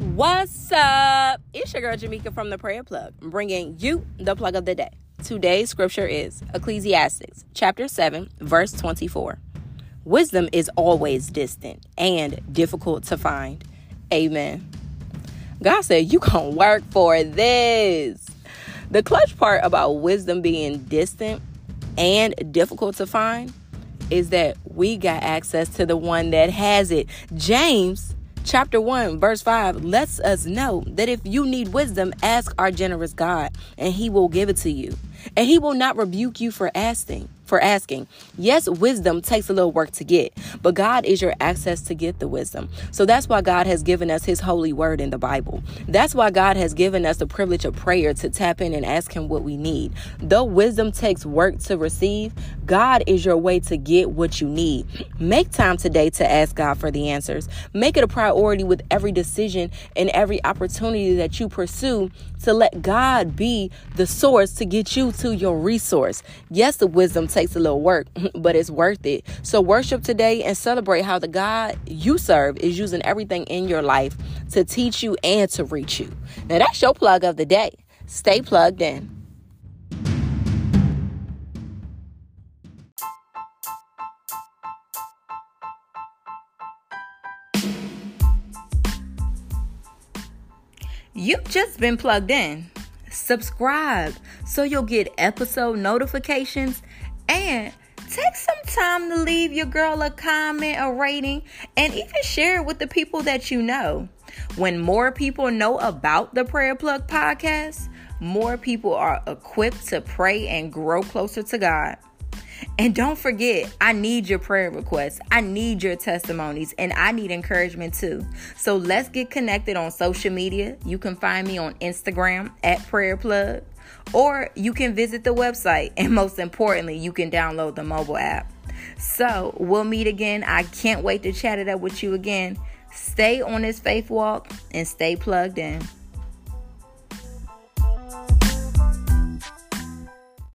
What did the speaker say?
What's up? It's your girl Jamaica from the Prayer Plug, bringing you the plug of the day. Today's scripture is Ecclesiastes chapter 7, verse 24. Wisdom is always distant and difficult to find. Amen. God said you gonna work for this. The clutch part about wisdom being distant and difficult to find is that we got access to the one that has it. James chapter 1 verse 5 lets us know that if you need wisdom, ask our generous God and he will give it to you. And he will not rebuke you for asking. Yes, wisdom takes a little work to get, but God is your access to get the wisdom. So that's why God has given us his holy word in the Bible. That's why God has given us the privilege of prayer to tap in and ask him what we need. Though wisdom takes work to receive, God is your way to get what you need. Make time today to ask God for the answers. Make it a priority with every decision and every opportunity that you pursue to let God be the source to get you to your resource. Yes, the wisdom takes a little work, but it's worth it. So worship today and celebrate how the God you serve is using everything in your life to teach you and to reach you. Now that's your plug of the day. Stay plugged in. You've just been plugged in. Subscribe so you'll get episode notifications and take some time to leave your girl a comment, a rating, and even share it with the people that you know. When more people know about the Prayer Plug podcast, more people are equipped to pray and grow closer to God. And don't forget, I need your prayer requests. I need your testimonies, and I need encouragement too. So let's get connected on social media. You can find me on Instagram at Prayer Plug, or you can visit the website. And most importantly, you can download the mobile app. So we'll meet again. I can't wait to chat it up with you again. Stay on this faith walk and stay plugged in.